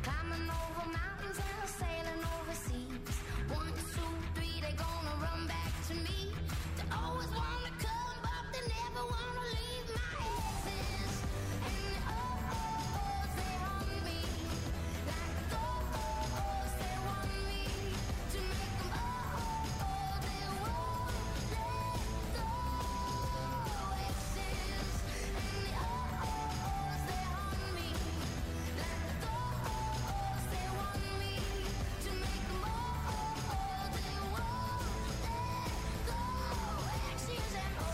Climbing over mountains and sailing overseas. 1, 2, 3, they're gonna run back to me. They always wanna come, but they never wanna leave. My exes and the oh-oh-ohs, they haunt me. Like the oh-oh-ohs, they want me to make them oh-oh-oh, they won't let go. Exes and the oh-oh-ohs, they haunt me. Like the oh-oh-ohs, they want me to make them oh-oh-oh, they won't let go. Exes and oh.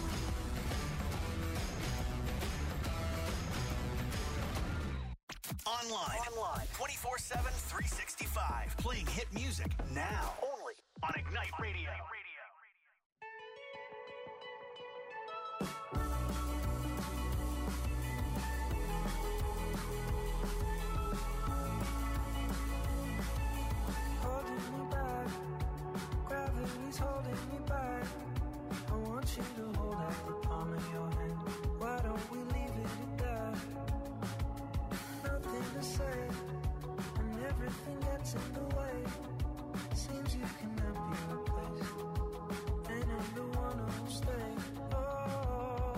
Online. 24/7, 365. Playing hit music now. Only on Ignite Radio. Holding me back, gravity's holding me back. I want you to hold out the palm of your hand. Why don't we leave it at that? Nothing to say, and everything gets in the way. Seems you cannot be replaced, and I'm the one who'll stay. Oh,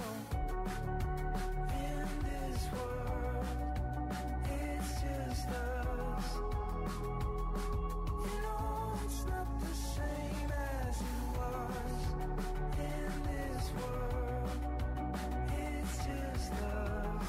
in this world, it's just us. You know it's not the same as it was. In this world, it's just us.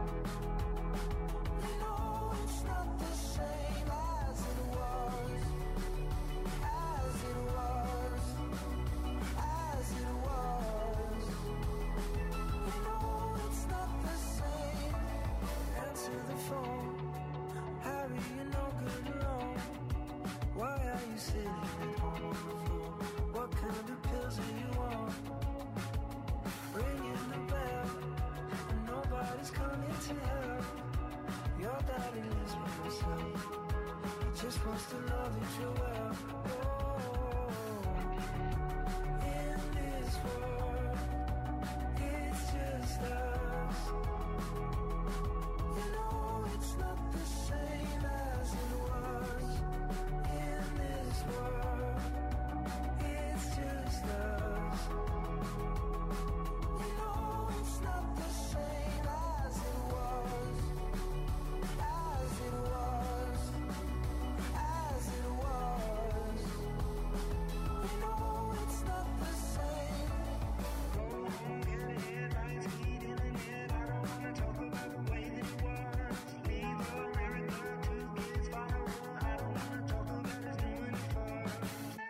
You know it's not the same as it was. As it was. As it was. You know it's not the same. Answer the phone. Harry, you're no good alone. Why are you sitting at home on the floor? What kind of pills are you on? Ringing the bell, and nobody's coming to help. Your daddy lives by himself. He just wants to know that you're well. Oh, in this world, it's just us. You know it's not the same as it was. In this world, it's just us. You know it's not the same as it was. As it was. As it was. You know it's not the same. Go on, get it, lines keep in it. I don't wanna talk about the way that it was. Leave America, 2 kids following. I don't wanna talk about us doing it first.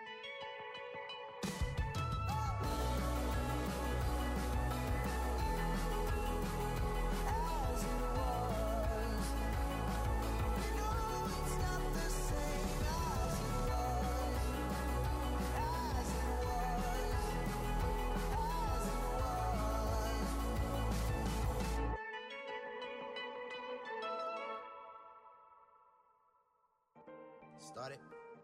As it was. You know it's not the same as it was. As it was. As it was. Started.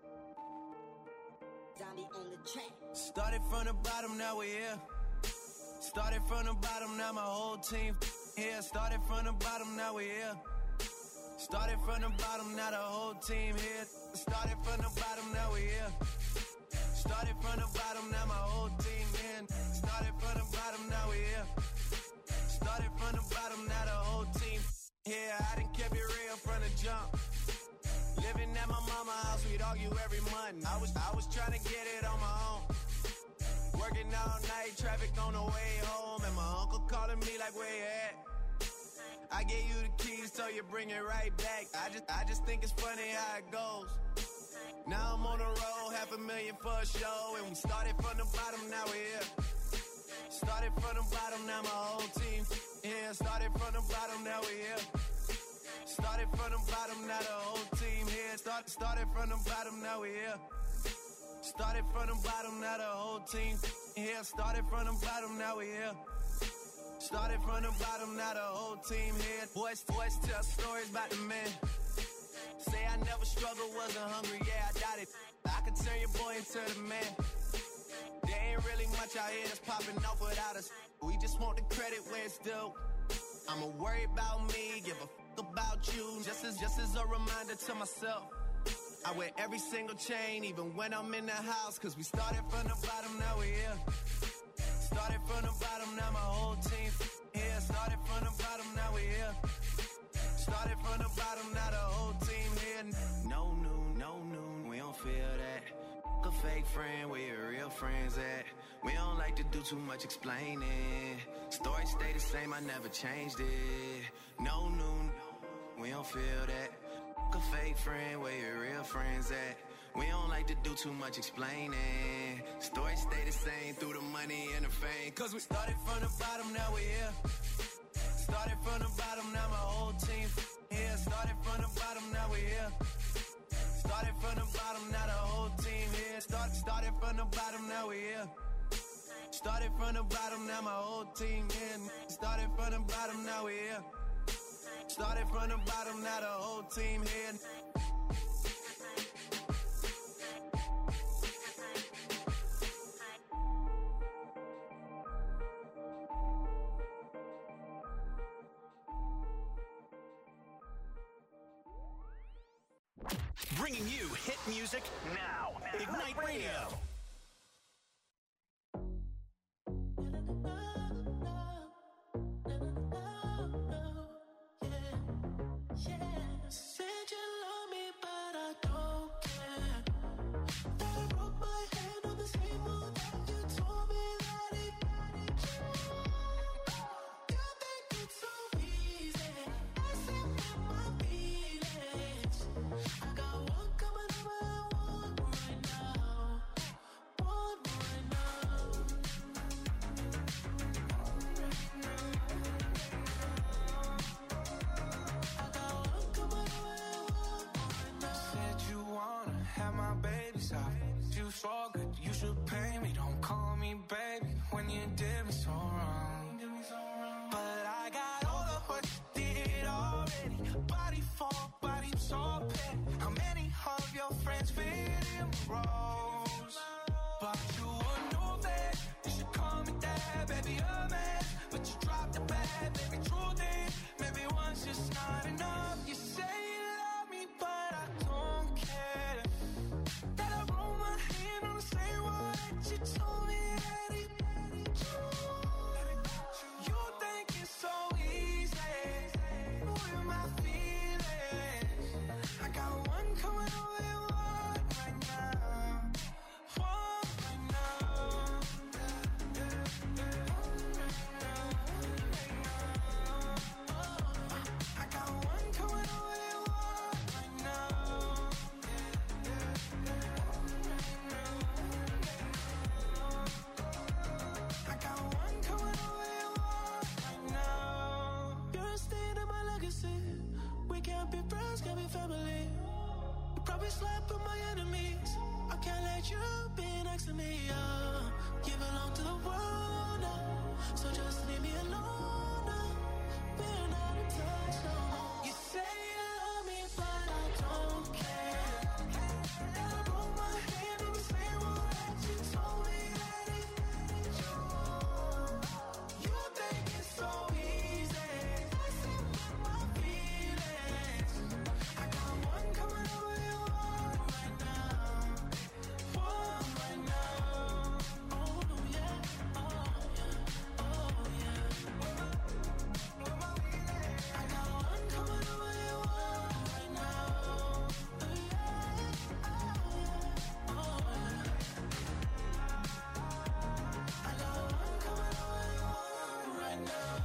Zombie on the track. Started from the bottom, now we're here. Started from the bottom, now my whole team here. Started from the bottom, now we're here. Started from the bottom, now the whole team here. Started from the bottom, now we're here. Started from the bottom, now my whole team in. Started from the bottom, now we're here. Started from the bottom, now the whole team here. I done kept it real from the jump. Living at my mama's house, we'd argue every month. I was trying to get it on my own. Working all night, traffic on the way home, and my uncle calling me like, where you at? I gave you the keys, so you bring it right back. I just think it's funny how it goes. Now I'm on the road, $500,000 for a show, and we started from the bottom, now we're here. Started from the bottom, now my whole team here. Started from the bottom, now we're here. Started from the bottom, now the whole team here. Started from the bottom, now we're here. Started from the bottom, now the whole team here. Started from the bottom, now we're here. Started from the bottom, now the whole team here. Boys tell stories about the man. Say I never struggled, wasn't hungry, yeah, I doubt it. I could turn your boy into the man. There ain't really much out here that's popping off without us. We just want the credit where it's due. I'ma worry about me, give a fuck about you. Just as a reminder to myself. I wear every single chain, even when I'm in the house. Cause we started from the bottom, now we're here. Started from the bottom, now my whole team here. Started from the bottom, now we're here. Started from the bottom, now the whole team here. No noon, we don't feel that. A fake friend, where your real friends at? We don't like to do too much explaining. Story stay the same, I never changed it. No noon, we don't feel that. A fake friend, where your real friends at? We don't like to do too much explaining. Story stay the same through the money and the fame. Cause we started from the bottom, now we're here. Started from the bottom, now my whole team here. Started from the bottom, now we're here. Started from the bottom, now the whole team here. Started from the bottom, now we're here. Started from the bottom, now my whole team here. Started from the bottom, now we're here. Started from the bottom, now the whole team here. Bringing you hit music now. Ignite Radio. Said you love me, but I don't care. That I broke my hand on the table, that you told me that it you think it's so easy, messing with my feelings. I got one coming over and one right now. One right now. I got one coming over and one right now. Said you wanna have my babies out. You so good, you should pay me. Don't call me baby when you did me so wrong. But I got all of what you did already. Body for body, so pet. How many of your friends fit in rows? But you would know that you should call me dad, baby, a man. But you dropped the bag, baby, truth is, maybe one's just not enough. You say you love me, but I don't care. That I roll my hand on the same one that you told me that it you think it's so easy with my feelings. I got one coming over and one right now. One right now. I got one coming over and one right now. I got one coming over and one right now. You're a stain in my legacy. We can't be friends, can't be family. You probably slept with my enemies. I can't let you be next to me. You belong to the world now, so just leave me alone now. We're not in touch no more. You say you love me, but I don't care. And I broke my hand on the same one that you told me that it you think it's so easy, messing with my feelings. I got one coming over and one right now. One right now. Oh yeah, oh yeah, oh yeah. I got one coming over and one right now. Oh yeah, oh yeah. I got one coming over and one right now.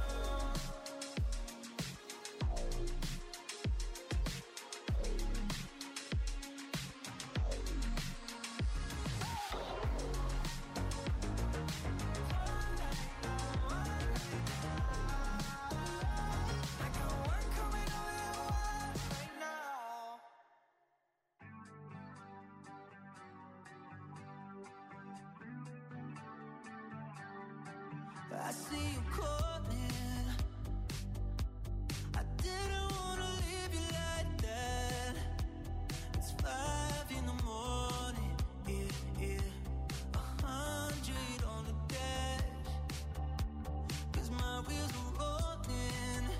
I got one coming over and one right now. I see you calling. I didn't wanna leave you like that. It's 5 in the morning, yeah. 100 on the dash. 'Cause my wheels are rolling.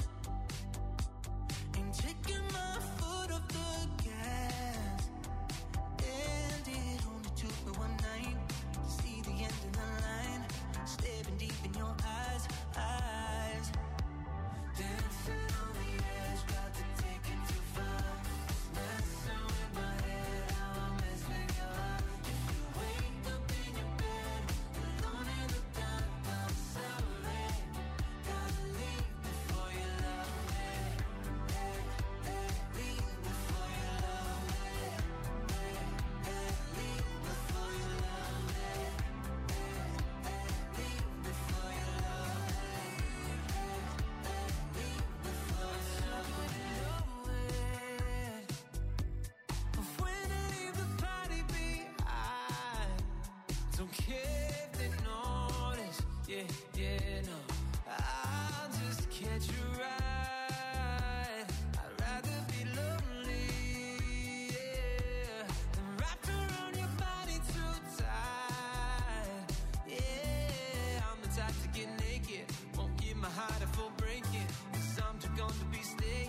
yeah, no. I'll just catch a ride. I'd rather be lonely, yeah, than wrapped around your body too tight. Yeah, I'm the type to get naked, won't give my heart a full breaking, 'cause I'm too gone to be staying.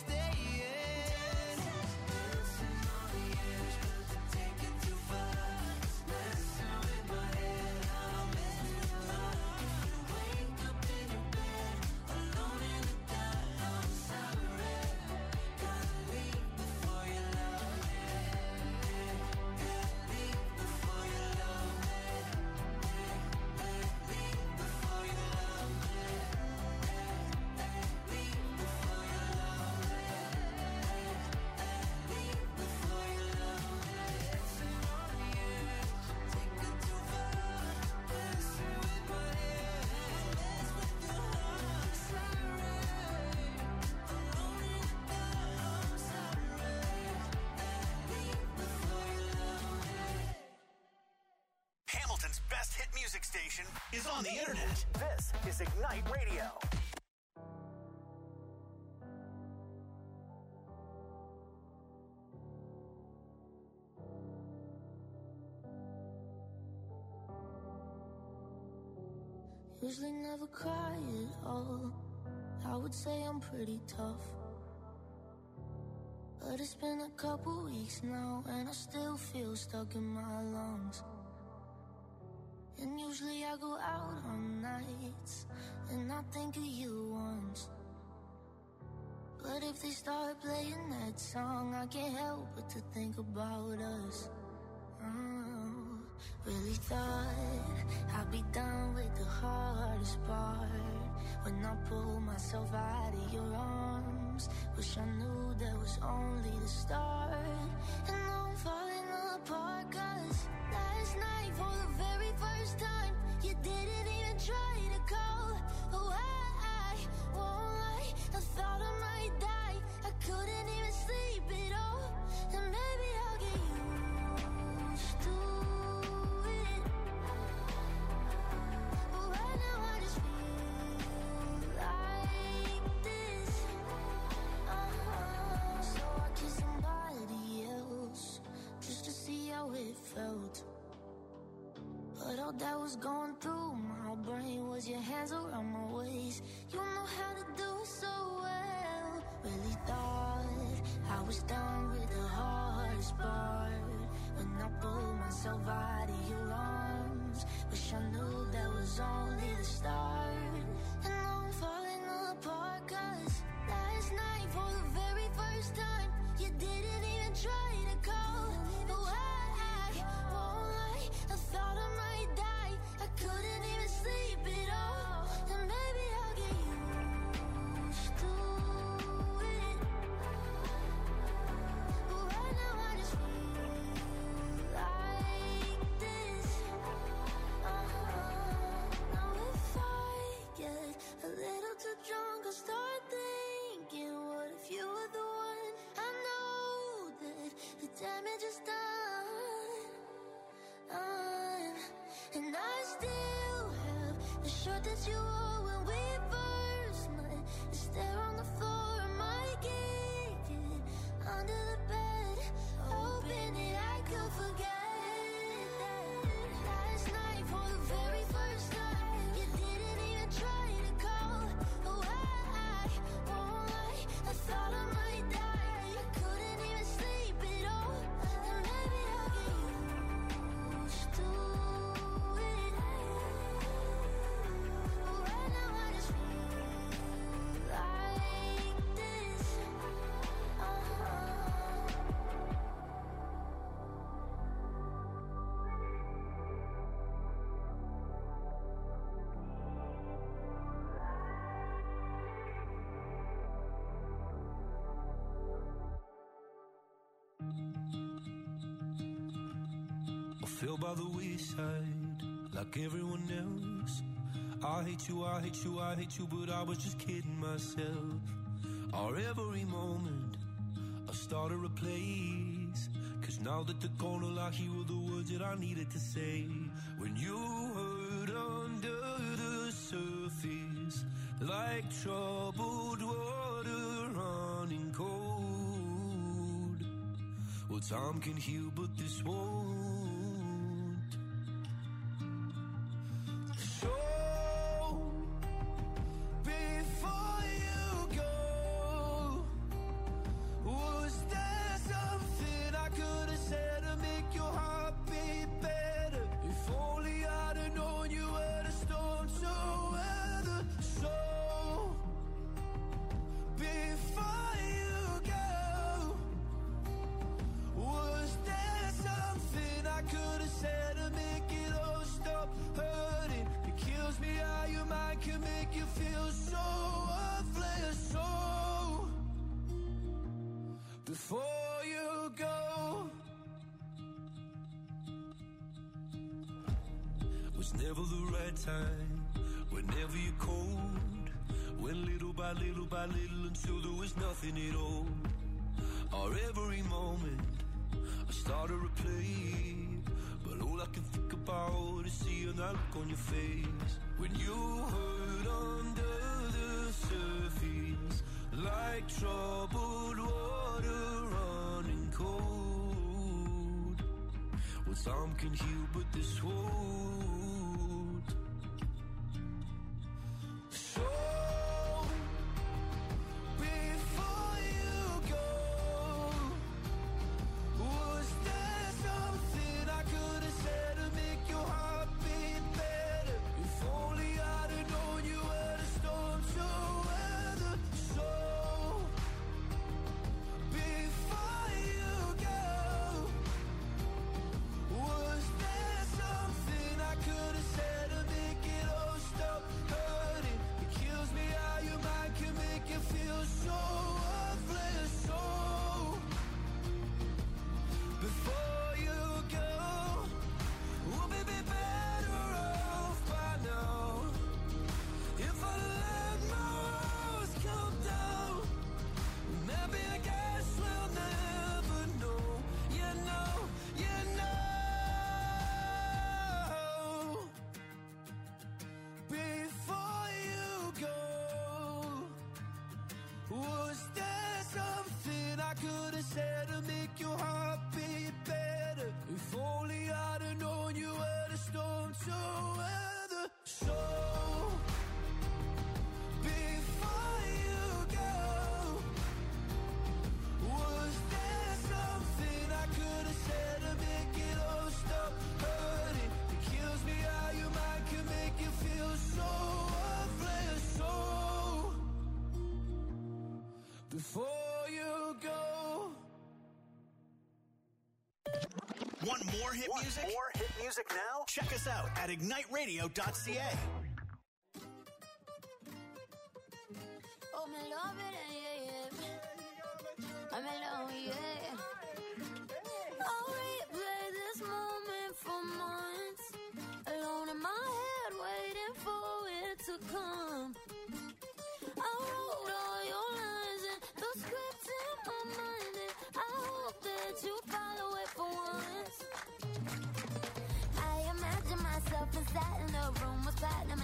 Dancing on the edge, but to take it too far. Messing with my head, I'm messing with your heart. You wake up in your bed, alone in the dark. I'm sorry, gotta leave before you love me. Gotta leave before you love me. Leave before you love me. Leave before you love me. Leave before you love me. Dancing on the edge, take it too far. Messing with my head, mess with your heart. Sorry, alone in the dark. I'm sorry. Leave before you love me. Hamilton's best hit music station is on the internet. This is Ignite Radio. Usually never cry at all. I would say I'm pretty tough, but it's been a couple weeks now and I still feel stuck in my lungs. And usually I go out on nights and I think of you once, but if they start playing that song, I can't help but to think about us. Really thought I'd be done with the hardest part when I pulled myself out of your arms. Wish I knew that was only the start. And now I'm falling apart, 'cause last night for the very first time you didn't even try to call. Oh, I won't lie, I thought I might die. I couldn't even sleep at all. And maybe I'll get used to it, but right now I just feel like this. So I kissed somebody else just to see how it felt, but all that was going through my brain was your hands around my waist. You know how to do it so well. Really thought I was done with the hardest part when I pulled myself out of your arms. Wish I knew that was only the start. And now I'm falling apart, 'cause last night for the very first time you didn't even try to call. No, I won't lie, I thought I might die. I couldn't even sleep at all. And maybe I'll get used to it, but right now I just feel like this. Now if I get a little too drunk, I'll start thinking, what if you were the one? I know that the damage is done, and I still have the shirt that you wore when we first met. It's there on the floor, I might kick it under the bed, hoping that I could forget that last night for the very first time you didn't even try to call. Oh, I won't lie, I thought I might die. I couldn't even sleep at all. And maybe I'll get used to it, but right now I just feel like this. I fell by the wayside like everyone else. I hate you, I hate you, I hate you, but I was just kidding myself. Our every moment I started a place, 'cause now that they're gone, all I hear were the words that I needed to say. When you hurt under the surface, like troubled water running cold. Well, time can heal, but this won't. So, before you go, was there something I could have said to make your heart beat better? If only I'd have known you were the storm to weather. So, before you go, was there something I could have said to make it all stop hurting? It kills me how your mind can make you feel so worthless. So, before you go, was never the right time, whenever you're cold, went little by little by little until there was nothing at all. Or every moment I started to play, but all I can think about is seeing that look on your face when you hurt under the surface, like troubled water running cold. Well, time can heal, but this won't. So, before you go, was there something I could have said to make your heart beat better? If only I'd have known you were the storm to weather. So, before you go, was there something I could have said to make it all stop hurting? It kills me how your mind can make you feel so worthless. So, before you go, we'll be better off by now. If I let my walls come down, maybe I guess we'll never know. You know, you know. Before you go, was there something I could have said to make your heart beat better? If only I'd have known you were the storm to weather. So, before you go, was there something I could have said to make it all stop hurting? It kills me how your mind can make you feel so worthless. So, before you go. Want more hit music? More hit music now? Check us out at igniteradio.ca. Oh, me love it, yeah, yeah. I'm alone, yeah. I'll replay this moment for months, alone in my head, waiting for it to come. I wrote all your lines and the script in my mind, and I hope that you follow it for once. I imagine myself inside in a room with platinum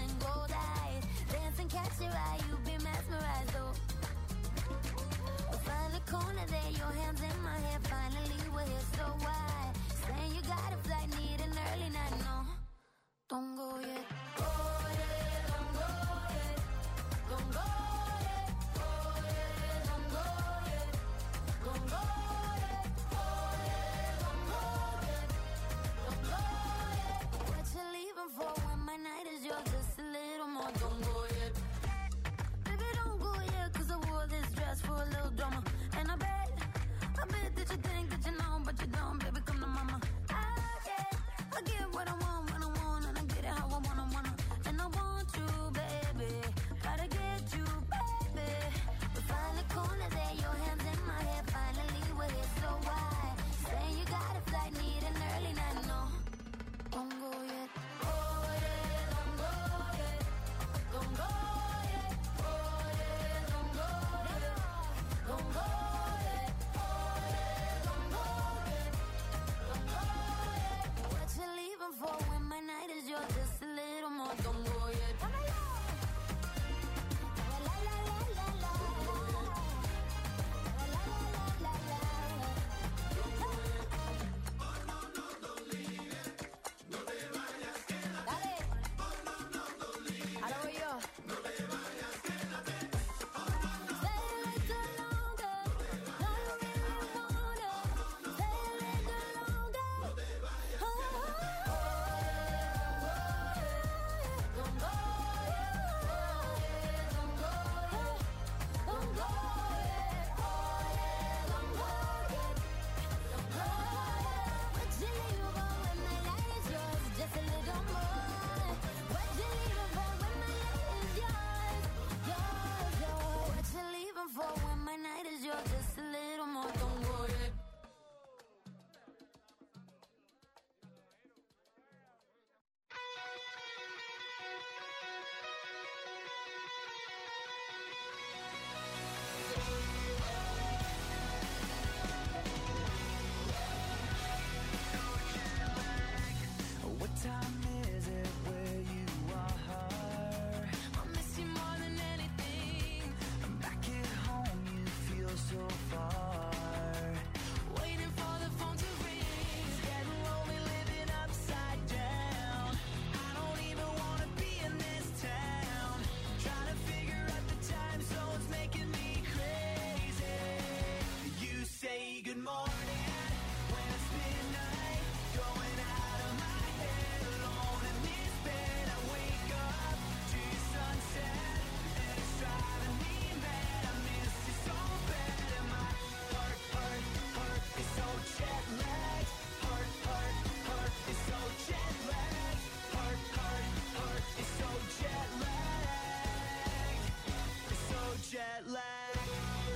good morning when it's midnight. Going out of my head alone in this bed. I wake up to your sunset and it's driving me mad. I miss you so bad and my heart is so jet lagged. Heart is so jet lagged. Heart is so jet lagged. It's so jet lagged.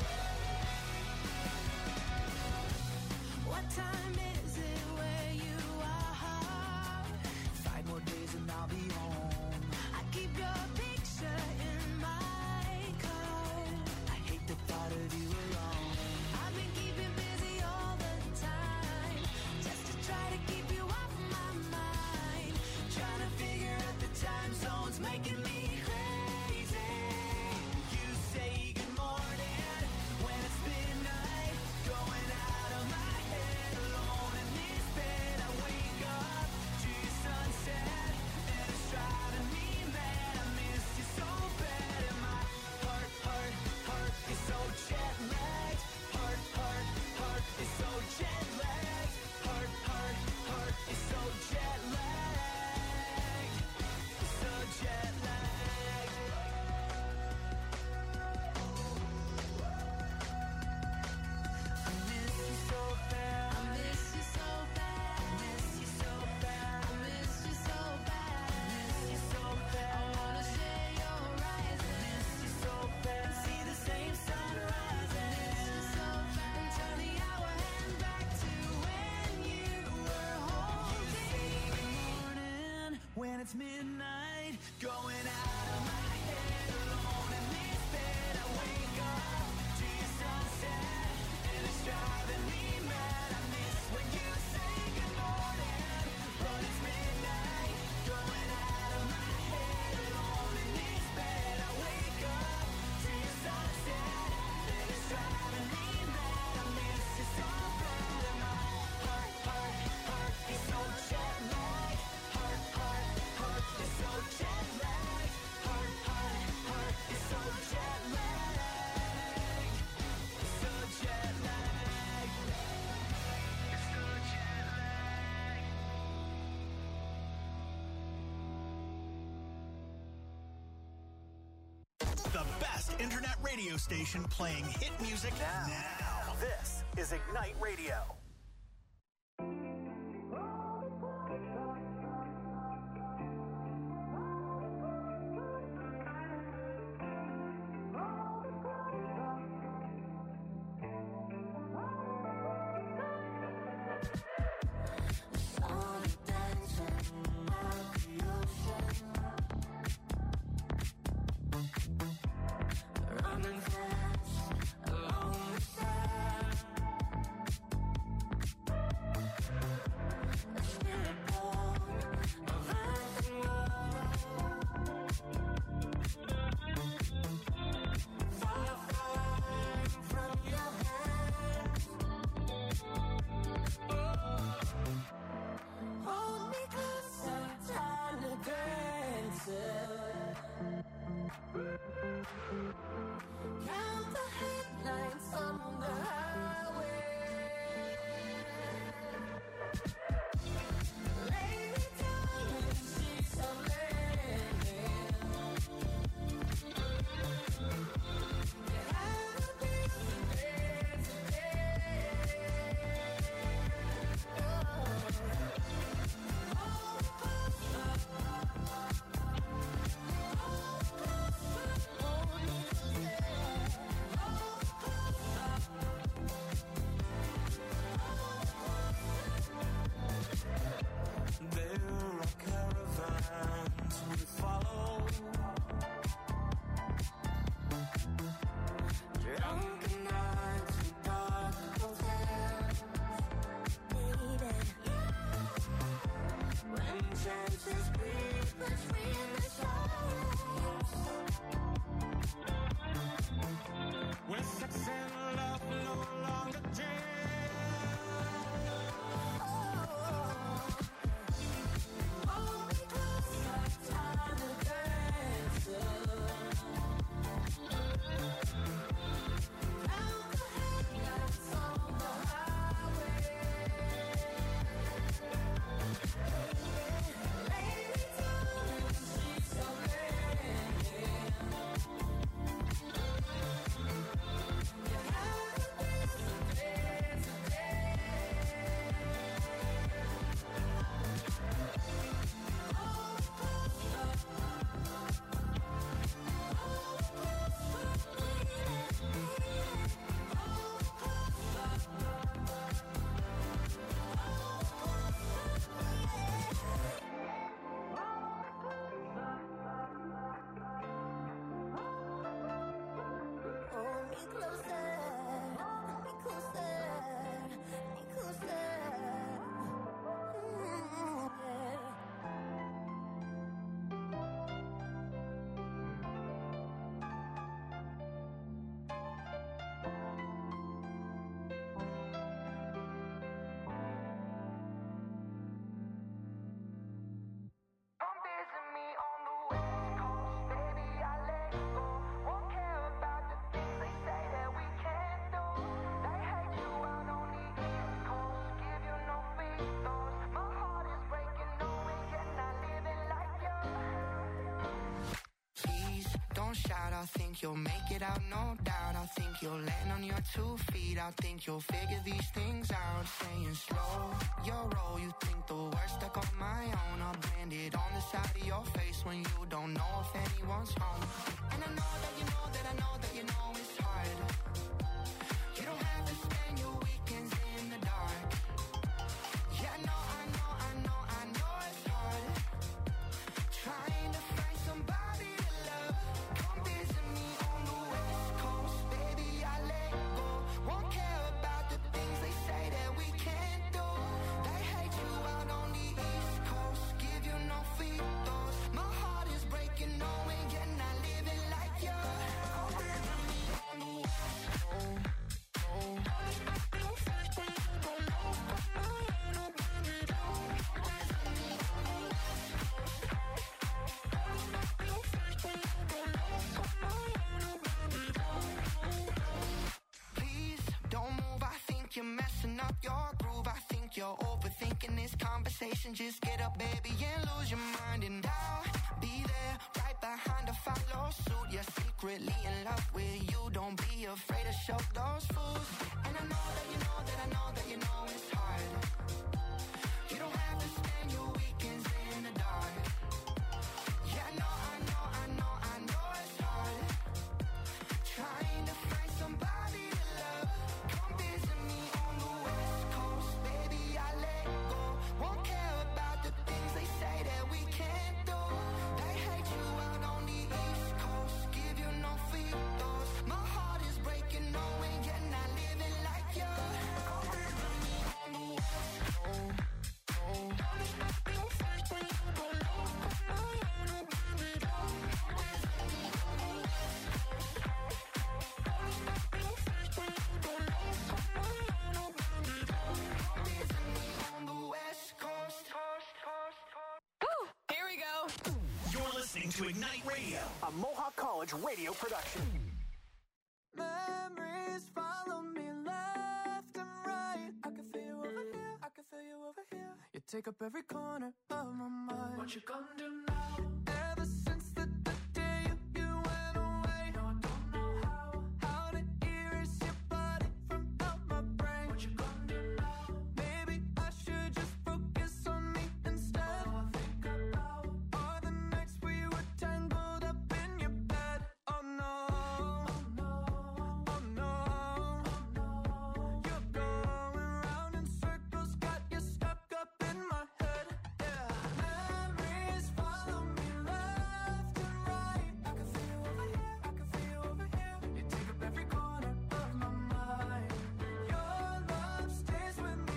What time is it where you are? 5 more days and I'll be home. I keep your picture in my car. I hate the thought of you alone. I've been keeping busy all the time, just to try to keep you off my mind. Trying to figure out the time zones making me crazy. You say good morning when it's midnight. Going out of my head alone in this bed. I wake up to your sunset and it's driving me mad. I miss you so bad and my heart is so jet lagged. Heart is so jet lagged. Heart is so jet lagged. So jet lagged. I miss you so bad. I miss you so bad. I miss you so bad. I miss you so bad. I miss you so bad. I wanna share your rising. Miss you so bad. See the same sunrise. Miss you so bad. And turn the hour hand back to when you were holding me. When it's midnight, going out of my head alone in this bed. I wake up to your sunset and it's driving me mad. I miss when you say good morning, but it's midnight, going out of my head alone in this bed. I wake up to your sunset and it's driving me mad. I miss you so bad and my heart is so jet lagged. Heart is so jet lagged. Heart is so jet lagged. It's so jet lagged. It's so jet lagged. The best internet radio station playing hit music now. This is Ignite Radio. Running fast along the sand. think you'll make it out, no doubt. I think you'll land on your 2 feet. I think you'll figure these things out. Saying slow your roll. You think the worst stuck on my own. I'll brand it on the side of your face when you don't know if anyone's home. And I know that you know that I know that you know it's hard. You don't have to spend your weekends in the dark. Yeah, I know it's hard. Trying to find somebody to love. Come visit me on the West Coast, baby, I let go. Won't care about the things they say that we can't do. They hate you out on the East Coast, give you no free throws. My heart is breaking, knowing you're not living like you. Come visit me on the West Coast. You're messing up your groove. I think you're overthinking this conversation. Just get up, baby, and lose your mind. And I'll be there right behind to follow suit. You're secretly in love with you. Don't be afraid to show those fools. And I know that you know that I know that you know it's hard. You don't have to spend your weekends in the dark. Yeah, I know it's hard. Trying to find somebody to love. Come visit me on the West Coast, baby, I let go. Won't care about the things they say that we can't do. They hate you out on the East Coast, give you no free throws. My heart is breaking, knowing you're not living like you. Come visit me on the West Coast. Here we go. You're listening to Ignite Radio, a Mohawk College radio production. Memories follow me left and right. I can feel you over here, I can feel you over here. You take up every corner of my mind. What you gonna do now? Ever since the day you went away, no, I don't know how to erase your body from out my brain. What you gonna do now? Maybe I should just focus on me instead. All I think about are the nights we were tangled up in your bed. Oh no, oh no, oh no, oh no. You're going round in circles, got you stuck up in my head. Yeah, memories follow me left and right. I can feel you over here, I can feel you over here. You take up every corner of my mind. Your love stays with me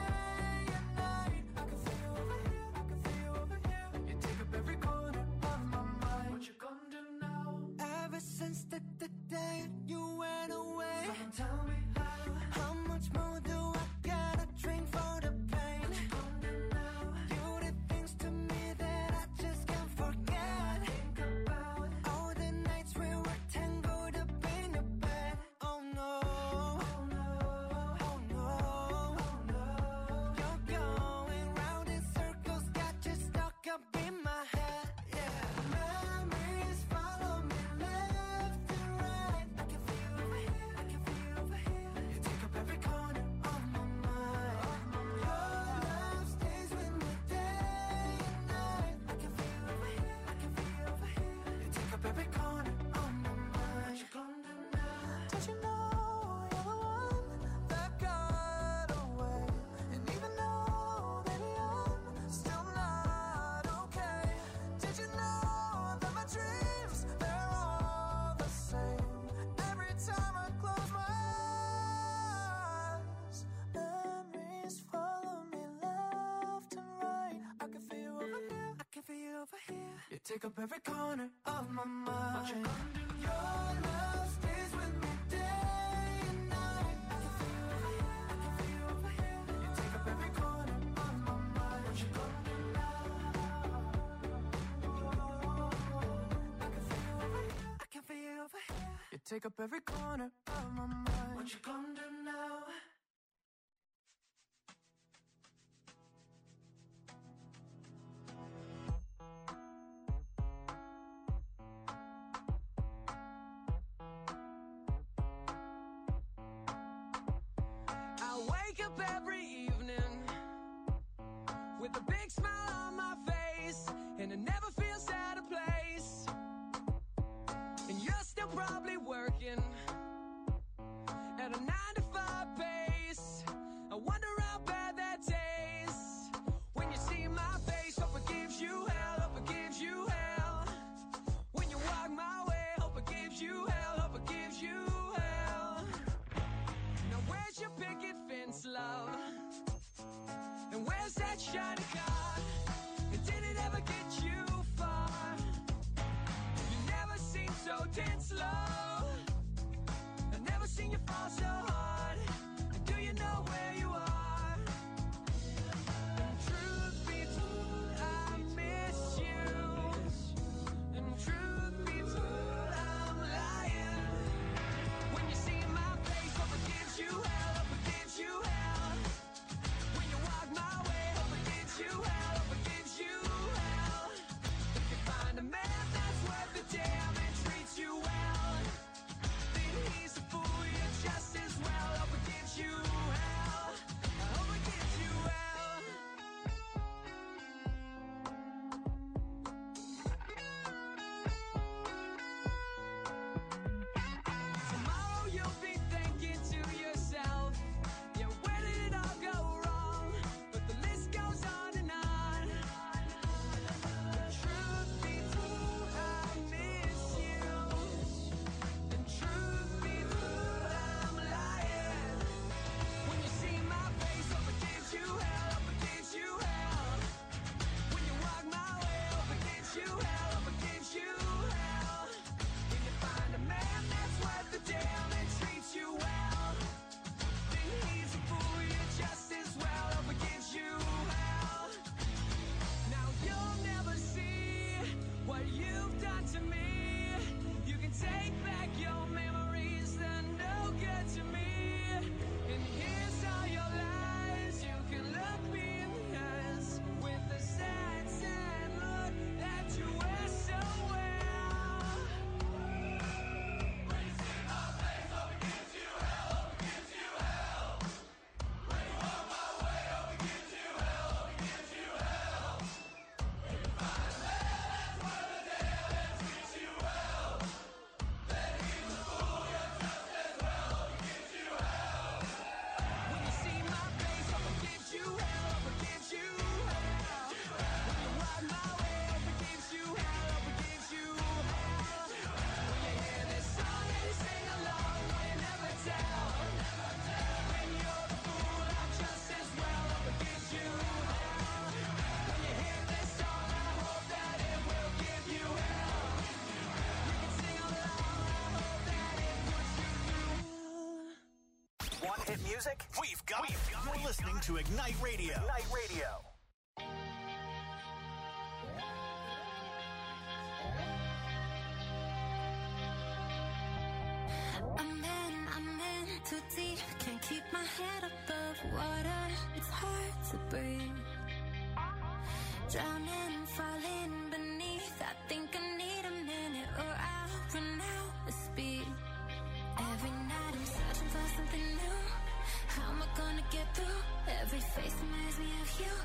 day and night. I can feel you over here, I can feel you over here. You take up every corner of my mind. What you gonna do now? Ever since the day you went away, tell me how much more do I gotta drink for the pain? What you gonna do now? You did things to me that I just can't forget. Think about all the nights we were tangled up in your bed. Oh no, oh no, oh no, oh no. You're going round in circles, got you stuck up in my head. Yeah, memories follow me left and right. I can feel you over here, I can feel you over here. You take up every corner of my mind. Your love stays with me day and night. I can feel you over here, I can feel you over here. You take up every corner of my mind. What you gonna do now? Did you know you're the one that got away? And even though that I'm still not okay, did you know that my dreams, they're all the same? Every time I close my eyes, memories follow me left and right. I can feel you over here, I can feel you over here. You take up every corner of my mind. What you gonna do? Your love stays with me day and night. I can feel you over here, I can feel you over here. You take up every corner of my mind. What you gonna do now? I can feel you over here, I can feel you over here. You take up every corner of my mind. What you gonna do now? up every evening with a big smile on my face, and it never feels out of place. And you're still probably working at a 9-to-5 pace. I wonder how bad that tastes when you see my face. Hope it gives you hell, hope it gives you hell. When you walk my way, hope it gives you hell, hope it gives you hell. Now where's your picket fence, love? And where's that shiny car? And did it ever get you far? You never seem so tense, love. I've never seen you fall so hard. And do you know where you are? And truth be told, I miss you. And truth be told, I'm lying. When you see my face, hope it gives you hell, hope it gives you hell. When you walk my way, hope it gives you hell, hope it gives you hell. If you find a man that's worth the damn and treats you well, then he's a fool, you're just as well. Hope it gives you hell, I hope it gives you hell. Tomorrow you'll be thinking to yourself, yeah, where did it all go wrong? But the list goes on and on. The truth be told, I miss you. And truth be told, I'm lying. When you see my face, hope it gives you hell, hope it gives you hell. When you walk my way, hope it gives you hell, hope it gives you hell. When you find a man that's worth the damn and treats you well, then he's a fool, you're just as well. Hope it gives you hell. Now you'll never see what you've done to me. You can take back your memories, they're no good to me. And here's all your lies. You can look me in the eyes with the sad, sad look that you wear so well. When you see my face, hope it gives you hell, hope it gives you hell. When you walk my way, hope it gives you hell, hope it gives you hell. When you find a man that's worth the damn and treats you well, then he's a fool, you're just as well. Hope it gives you hell. When you see my face, hope it gives you hell, hope it gives you hell. When you walk my way, hope it gives you hell, hope it gives you hell. When you hear this song and you sing along, will you never tell? When you're the fool, I'm just as well. Hope it gives you hell. When you hear this song, I hope that it will give you hell. You can sing along, I hope that it puts you through. Want hit music? We've got it. You're listening to Ignite Radio. Ignite Radio. I'm in too deep, can't keep my head above water. It's hard to breathe. Drowning, falling beneath. I think I need a minute or I'll run out of speed. Every night I'm searching for something new. How am I gonna get through? Every face reminds me of you.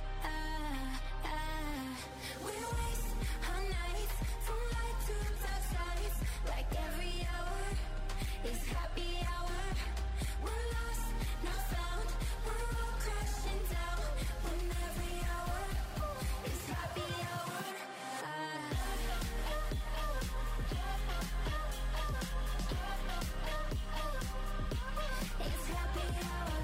We waste our nights from light to dark sides. Like every hour is happy hour. We're lost, not found. We're all crashing down. When every hour is happy hour. It's happy hour.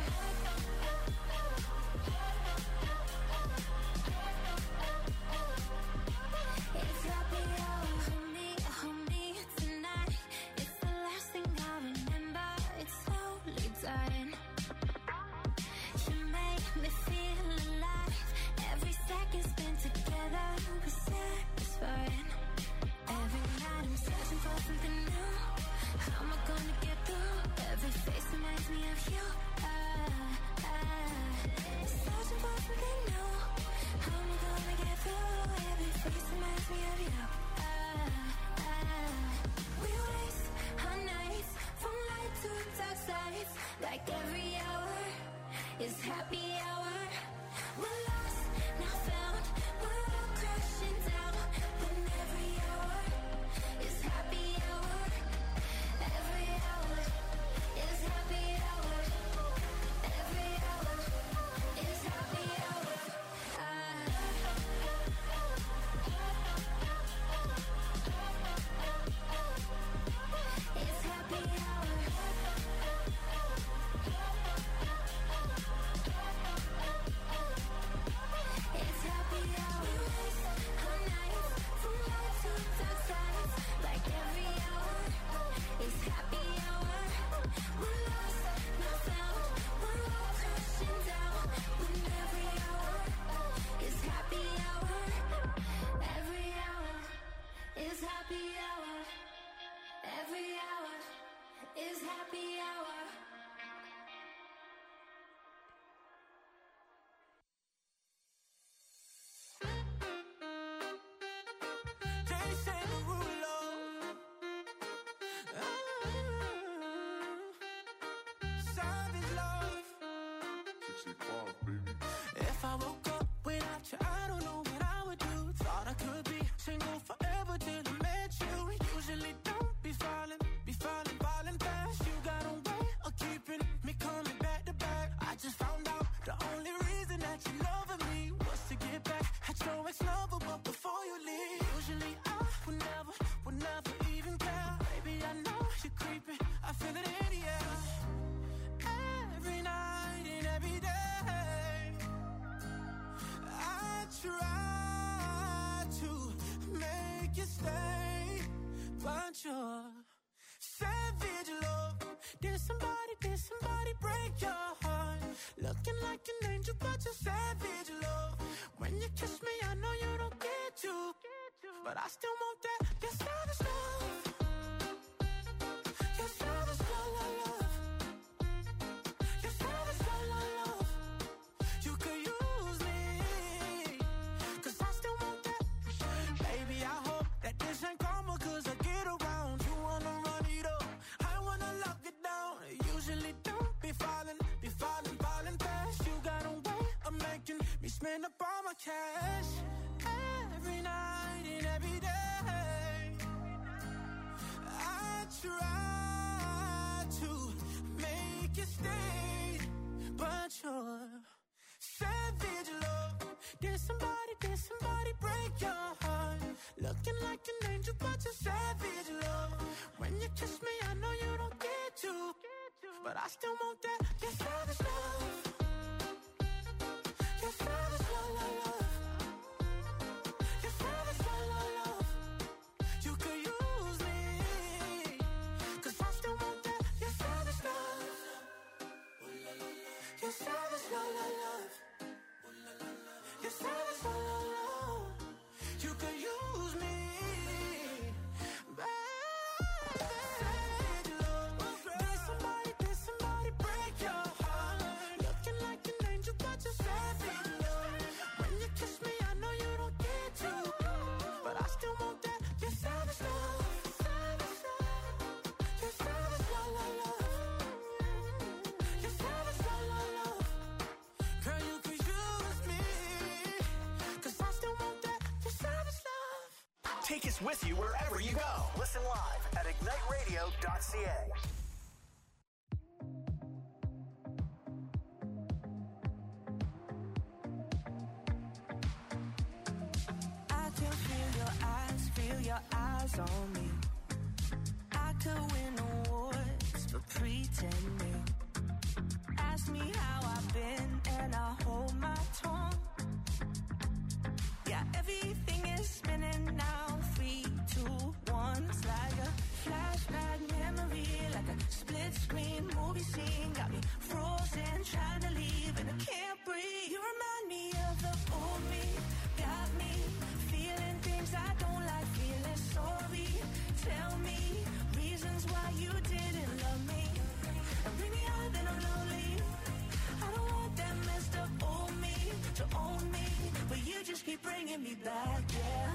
It's happy hour. Hold me tonight. It's the last thing I remember. It's slowly dying. You make me feel alive. Every second spent together was satisfying. Every night I'm searching for something new. How am I gonna get through? Every face reminds me of you. Searching for something new. How am I gonna get through? Every face reminds me of you. We waste our nights from light to dark sides. Like every hour It's happy hour. We're lost, now found. We're all crashing down. When every hour is happy hour. Every hour is happy hour. Every hour is happy hour. It's happy hour. It's happy hour. We waste our nights from light to dark sides. Like every hour is happy hour. We're lost, not found. We're all crashing down. When every hour is happy hour. Every hour is happy hour. Every hour is happy hour. Jason Derulo. Savage love. If I woke up without you, I don't know what I would do. Thought I could be single forever till I met you. Usually don't be falling fast. You got a way of keeping me coming back to back. I just found out the only reason that you loving me was to get back at your ex-lover, but before you leave, usually I would never even care. Baby, I know you're creeping, I feel it in the air. Every night and every day, I try to make you stay, but you're savage love. Did somebody break your heart? Looking like an angel, but you're savage love. When you kiss me, I know you don't get to, but I still want that. You're savage love. You're savage love. You're savage love. You could use me, 'cause I still want that. Baby, I hope that this ain't karma, 'cause I get around. You wanna run it up, I wanna lock it down. Usually don't be falling fast. You got a way of making me spend up all my cash. Every night and every day, I try to make you stay, but you're savage love. Did somebody break your heart? Looking like an angel, but you're savage love. When you kiss me, I know you don't get to, but I still want that. You're savage love. You're savage love. You're savage love. You could use me, 'cause I still want that. You're savage love. You're savage love. You're savage love. You could use me, baby. Savage love. Did somebody break your heart? Looking like an angel, but you're savage love. When you kiss me, I know you don't get to, but I still want that. You're savage love. You're savage love. You're savage love. Girl, you could use me, 'cause I still want that. You're savage love. Take us with you wherever you go. Listen live at igniteradio.ca. I can feel your eyes on me. I could win awards for pretending. Ask me how I've been and I hold my tongue. Yeah, everything is spinning now. 3, 2, 1. It's like a flashback memory, like a split screen movie scene. Got me frozen, trying to leave, and I can't breathe. You remind me of the old me. Got me feeling things I don't like, feeling sorry. Tell me reasons why you didn't love me. And bring me out, then I'm lonely. I don't want that messed up old me to own me, but you just keep bringing me back, yeah.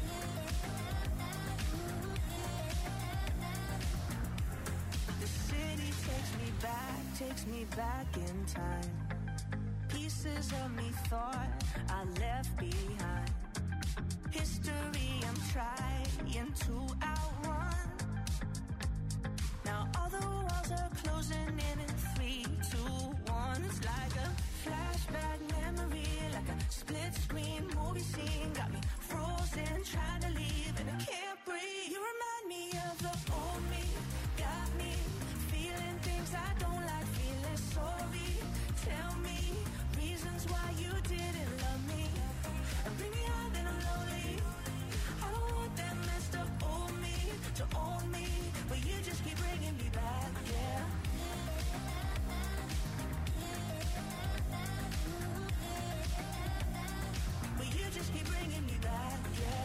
The city city takes me back in time. Pieces of me thought I left behind. History I'm trying to outrun. Now all the walls are closing in 3, 2, 1. It's like a flashback memory, like a split screen movie scene. Got me frozen, trying to leave and I can't breathe. You remind me of the old me, got me feeling things I don't like, feeling sorry. Tell me reasons why you didn't love me, and bring me out then I'm lonely. I don't want that messed up old me to own me, but you just keep bringing me back, yeah. But you just keep bringing me back, yeah.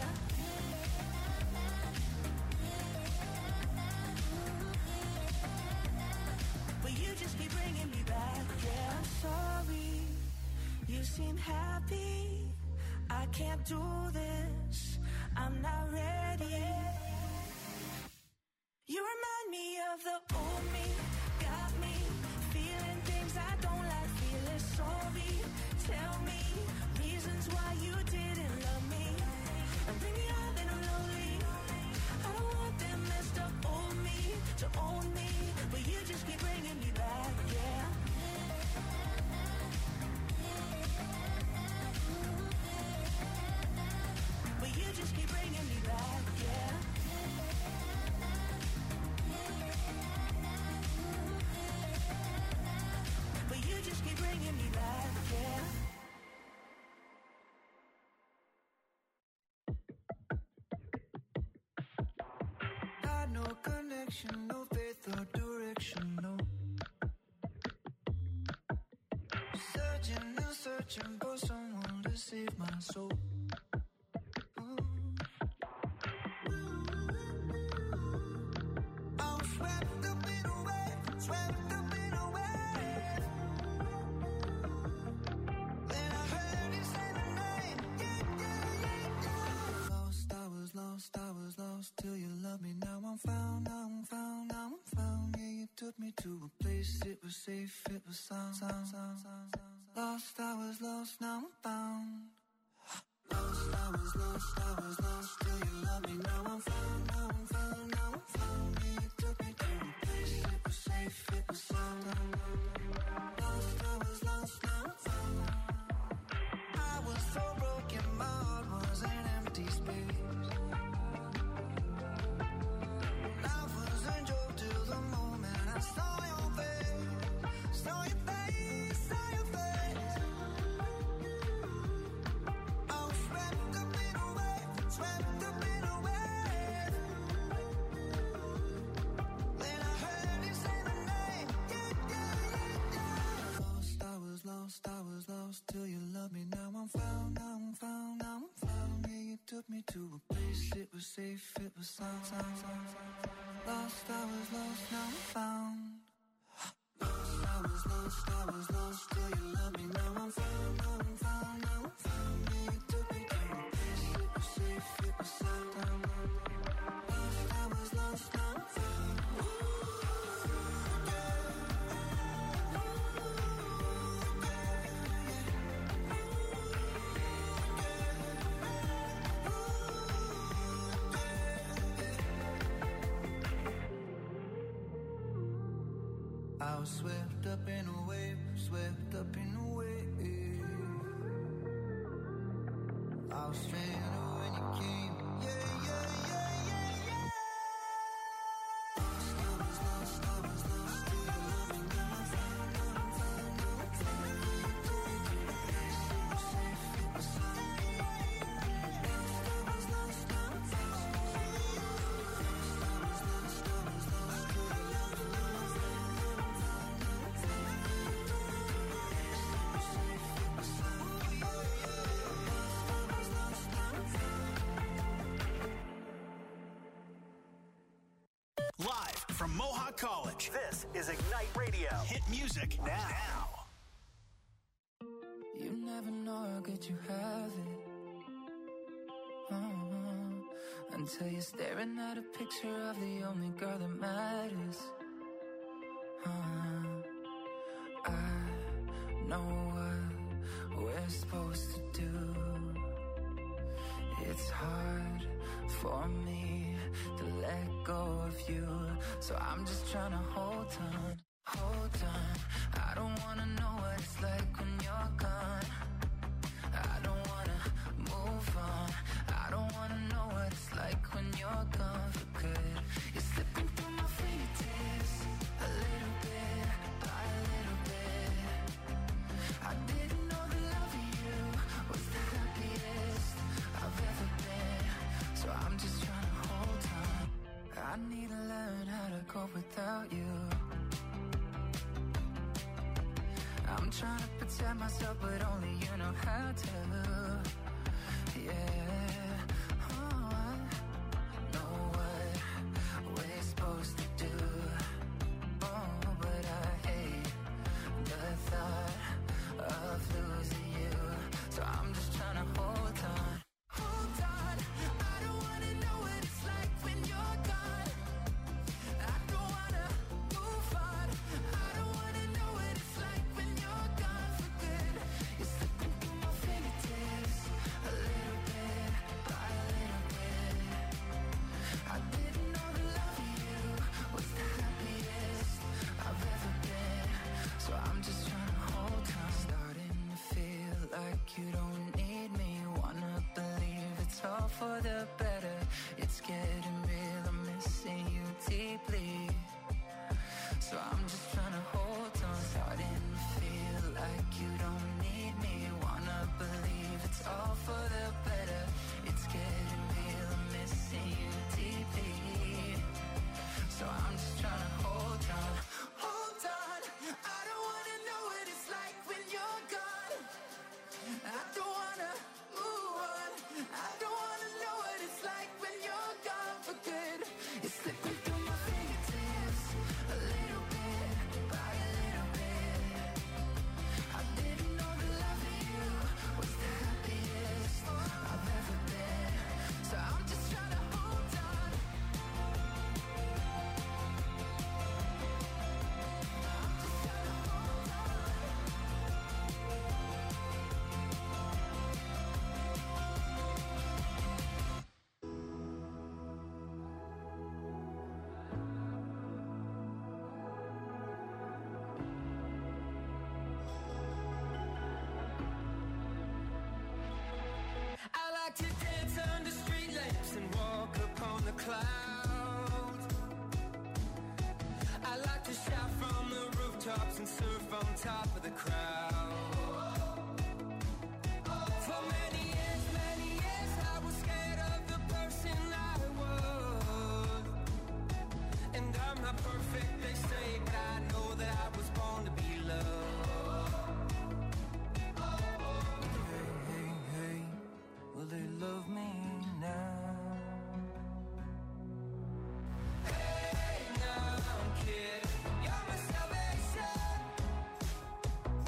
But you just keep bringing me back, yeah. I'm sorry, you seem happy. I can't do this, I'm not ready. You remind me of the old me, got me feeling things I don't like, feeling sorry. Tell me reasons why you didn't love me, and bring me out then I'm lonely. I don't want that messed up old me to own me, but you just keep bringing me back, yeah. But you just keep bringing me back, yeah. But you just keep bringing me back, yeah. Had no connection, no faith or direction, no. Searching and searching for someone to save my soul. I'm swept up in a wave, swept up in a wave. Then I heard you say my name, yeah, yeah, yeah, yeah. Lost, I was lost, I was lost till you loved me. Now I'm found, now I'm found, now I'm found. Yeah, you took me to a place, it was safe, it was sound. Lost, I was lost, now I'm found. Lost, I was lost, I was lost till you loved me. Now I'm found, now I'm found, now I'm found. Yeah, you took me to a place, it was safe, it was sound. Lost, I was lost, now I'm found. I was so broken, my heart was an empty space. Life was a joke till the moment I saw your face, saw your face, saw your face. I was swept up in a wave, swept up in a wave. Then I heard you say my name, yeah, yeah, yeah, yeah. Lost, I was lost, I was lost till you loved me. Now I'm found, now I'm found, now I'm found. Yeah, you took me to a place, it was safe, it was sound. Lost, I was lost, now I'm found. Lost, I was lost, I was lost till you loved me. Now I'm found, now I'm found, now I'm found. Yeah, you took me to a place, it was safe, it was sound. Lost, I was lost, now I'm found. I was swept up in a wave, swept up in a wave. I was stranded when you came, yeah, yeah, yeah, yeah, yeah. Lost, I was lost, I was lost till you loved me. Now I'm found, now I'm found, now I'm found. Yeah, you took me to a place, it was safe, it was sound. Lost, I was lost, now I'm found. Lost, I was lost, I was lost till you loved me. Now I'm found, now I'm found, now I'm found. Yeah, you took me to a place, it was safe, it was sound. Lost, I was lost, now I'm found. Live from Mohawk College, this is Ignite Radio. Hit music now. You never know how good you have it. Until you're staring at a picture of the only girl that matters. I know what we're supposed to do. It's hard for me to let go of you, so I'm just trying to hold on, hold on. I don't wanna know what it's like when you're gone. I don't wanna move on. I don't wanna know what it's like when you're gone for good. You're slipping through my fingertips, a little bit by a little bit. I didn't know the love of you was the happiest I've ever been, so I'm just trying to hold on. I need to learn how to cope without you. I'm trying to protect myself, but only you know how to. Yeah, oh, I know what we're supposed to do. Oh, but I hate the thought of losing you, so I'm just trying to hold on. Hold on, I don't wanna know what it's like when you're gone. I don't wanna move on. I don't wanna know what it's like when you're gone for good. You're slipping through my fingertips, a little bit by a little bit. I didn't know the love of you was the happiest I've ever been, so I'm just trying to hold on. Starting to feel like you don't need me. Wanna believe it's all for the better. It's getting real, I'm missing you deeply, so I'm just trying to hold on. Starting to feel like you don't need me. Wanna believe it's all for the better. It's getting real, I'm missing you deeply, so I'm just trying to hold on. Hold on, I don't wanna know what it's like when you're gone. I don't wanna move on. I don't wanna know what it's like when you're gone for good. You're slipping through my fingertips, a little bit by a little bit. I didn't know the love of you was the happiest I've ever been, so I'm just trying to hold on. I like to dance under street lamps and walk upon the clouds. I like to shout from the rooftops and surf on top of the crowd. For many years I was scared of the person I was. And I'm not perfect, they say, but I know that I was born to be loved. Hey, hey, will they love me now? Hey, now, kid, you're my salvation.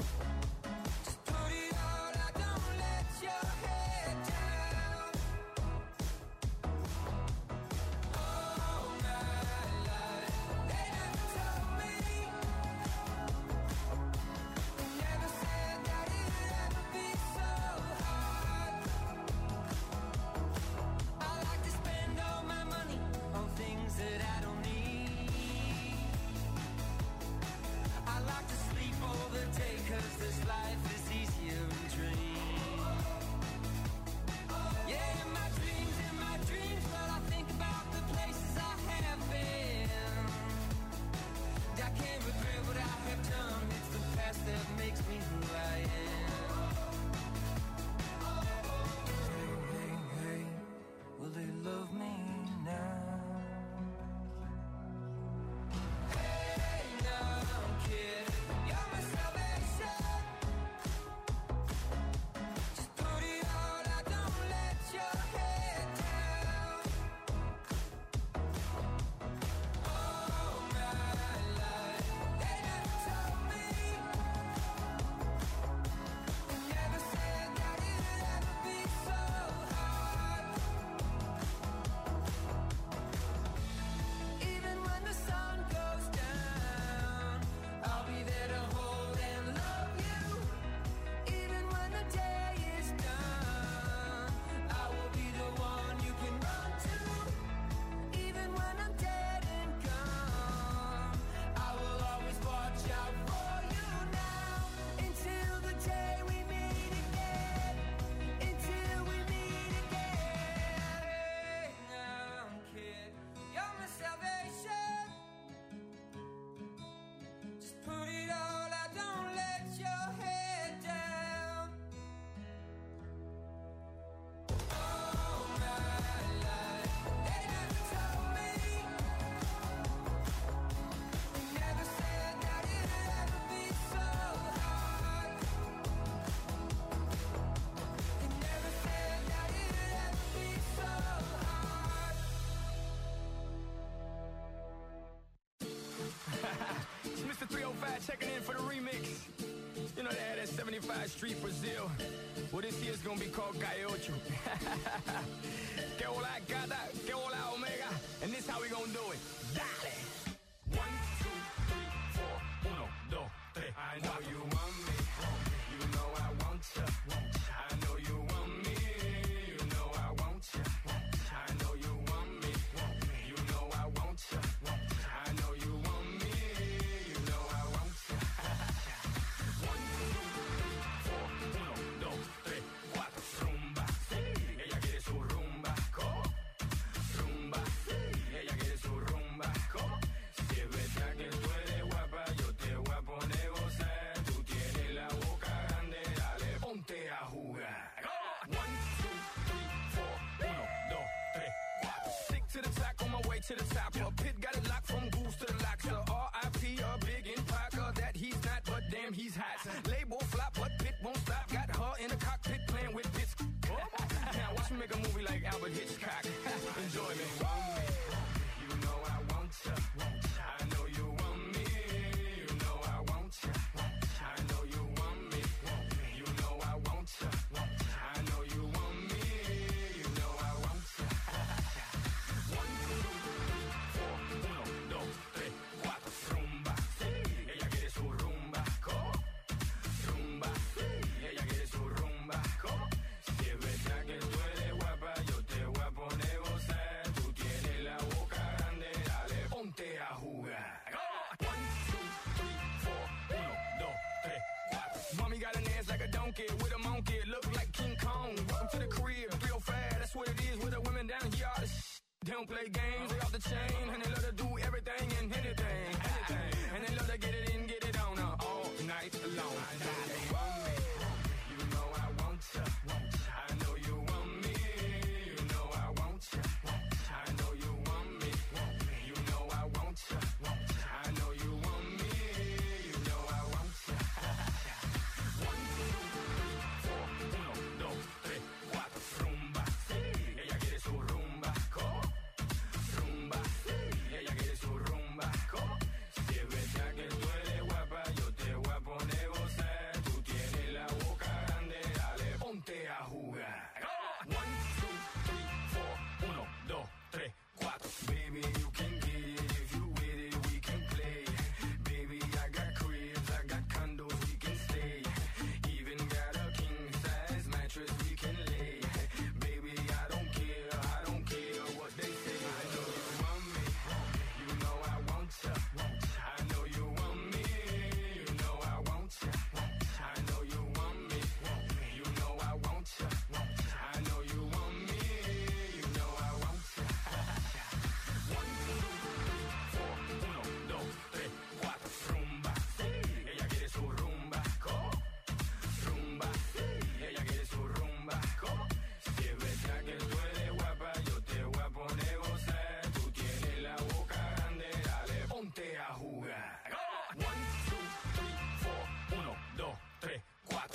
they had at 75th Street, Brazil. Well, this year's gonna be called Calle Ocho. Que hola, gata, que hola, omega. And this how we gonna do it. Dale! 1, 2, 3, 4. 1, 2, 3. I know you want me. You know I want you. I know you want me. You know I want you. I know you want me. You know I want you. I know you want me. You know I want you. 1, 2, 3, 4. 1, 2, 3, 4. Rumba. Ella quiere su rumba. Rumba. Ella quiere su rumba. Si es verdad que tú eres guapa, yo te voy a poner gozar. Tú tienes la boca grande, dale, ponte a jugar. 1, 2, 3, 4. 1, 2, 3, 4. Stick to the track on my way to the top. A pit got it locked from goose to the locks. R.I.P. a big impact that he's not, but damn he's hot. Label flop, but Pit won't stop. Got her in the cockpit playing with bits. Now watch me make a movie like Albert Hitchcock. Enjoy me. You know I want you. I know you want me. You know I want you. I know you want me. You know I want you. I know you want me. You know I want you. 1, 2, 3, 4. 1, 2, 3, 4. Rumba. Ella quiere su rumba. Rumba. Ella quiere su rumba. Si es verdad que tú eres guapa, yo te voy a poner gozar. Tú tienes la boca grande, dale, ponte a jugar. 1, 2, 3, 4. 1, 2, 3, 4. Mommy got an ass like a donkey with a monkey. Look like King Kong. Welcome to the crib, 305. That's what it is with the women down here. All the they don't play games, they off the chain, and they love to do everything and anything. And they love to get it in, get it on all night long. You want me, you know I want you. I know you want me, you know I want you. I know you want me, you know I want you. I know you want me, you know I want you. 1, 2, 3, 4. 1, 2, 3, 4. Rumba. Ella quiere su rumba. Rumba. Ella quiere su rumba. Si es verdad que tú eres guapa, yo te voy a poner gozar. Tú tienes la boca grande, dale, ponte a jugar. 1, 2, 3, 4. 1, 2, 3, 4. Baby, you can get it if you with it, we can play. Baby, I got cribs, I got condos, we can stay. Even got a king size mattress we can lay. Baby, I don't care what they say. I know you want me, you know I want you. I know you want me, you know I want you. I know you want me, you know I want you. I know you want me, you know I want you. 1, 2, 3, 4. Rumba. Ella quiere su rumba. Rumba. Ella quiere su rumba. Si es verdad que tú eres guapa, yo te voy a poner gozar. Tú tienes la boca grande, dale, ponte a jugar. 1, 2, 3, 4. 1, 2, 3, 4.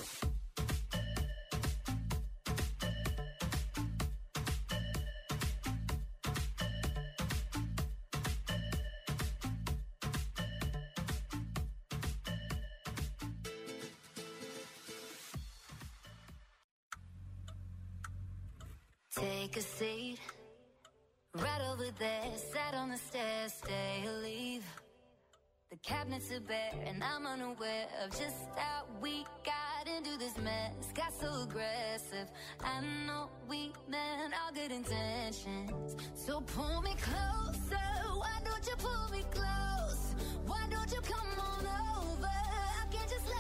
Take a seat, right over there, sat on the stairs, stay or leave. The cabinets are bare and I'm unaware of just how we got into this mess. Got so aggressive, I know we meant all good intentions. So pull me closer, why don't you pull me close? Why don't you come on over? I can't just let